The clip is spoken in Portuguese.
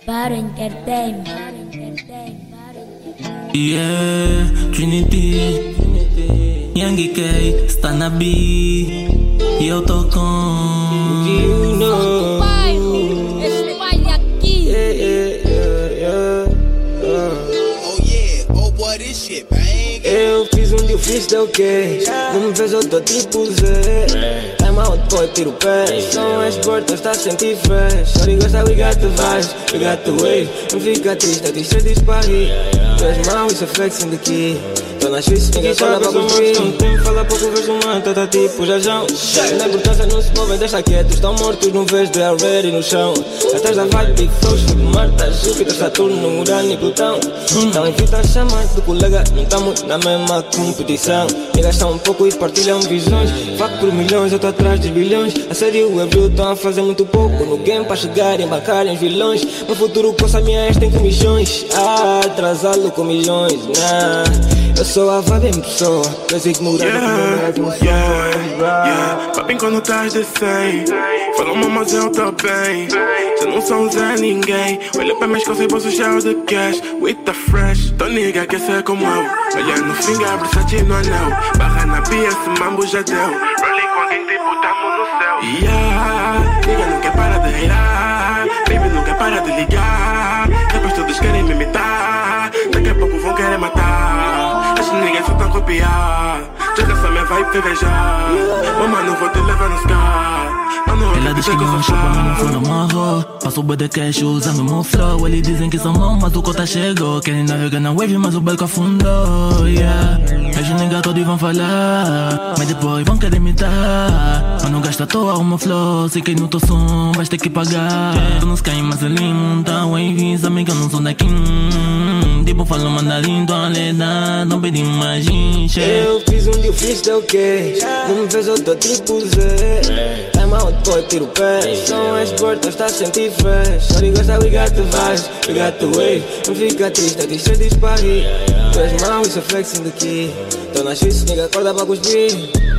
Para Entertainment. Yeah, Trinity, Young K, está na B. E eu tô com You know. Espalha aqui. Oh yeah, oh boy, this shit bang. Eu fiz dia freestyle que não me fez outro tipo Z. I'm out boy, tiro o pé. São as portas, está a sentir fresh. Shorty gosta, we got the vibes, we got the wave. Não fica triste, a t-shirt diz para rir. Tu és mau, isso é flexing daqui. Tô nas suíças, ninguém fala para cumprir. Fala pouco, vejo uma, tá tipo jajão. Na importância não se movem, deixa quietos. Estão mortos, não vês, they already no chão. Atrás da vibe, big flows, fico Marta, Júpiter, Saturno, Urano e Plutão. Estão em fita, chamam do colega, não estamos na mesma competição. Niggas estão um pouco e partilham visões. Faco por milhões, eu tô atrás de bilhões. A sério, é real, estão a fazer muito pouco no game para chegar e embarcarem os vilões. No futuro, coça minha ex tem comissões. Atrasá-lo com milhões, nah. Eu sou a vibe em pessoa, mas ignorando que não é Papim quando estás de 100. Falam-me mas eu tô bem. Já não sou Zé ninguém. Olha para minhas calças e bolsos cheios de cash. With the fresh, tô nigga quer ser como eu. Olha no finger, Versace no anel. Barra na pia, esse mambo já deu. Rolling com alguém tipo tamo no céu. Yeah, nigga não quer parar de reirar. Baby não quer parar de ligar. Depois todos querem me imitar. Daqui a pouco vão querer matar. As niggas só tão copiar. Chega só minha vibe fevejar. Oh mano, vou te levar no sky. Ela diz que não chupa, mas no fundo morro. Passo o bué de cash usando o meu flow. Eles dizem que são bons, mas o cota chegou. Querem navegar na wave, mas o barco afundou. Yeah, os niggas todos vão falar, mas depois vão querer imitar. Mas não gasta à toa o meu flow. Sei que no teu som vais ter que pagar. Tu não se cai, mas ali não wave. Sabem que eu não sou daqui. Tipo, falo mandarim, tô a ledar. Não pedi mais gente. Eu fiz dia freestyle que não me fez outro tipo Z. I'm out boy, tiro o pé. São as portas, está a sentir fresh. Shorty gosta, we got the vibes, we got the wave. Não fica triste, a t-shirt diz para rir. Tu és mau, isso é flexing daqui. Tô nas suíças, nigga, acorda para cuspir.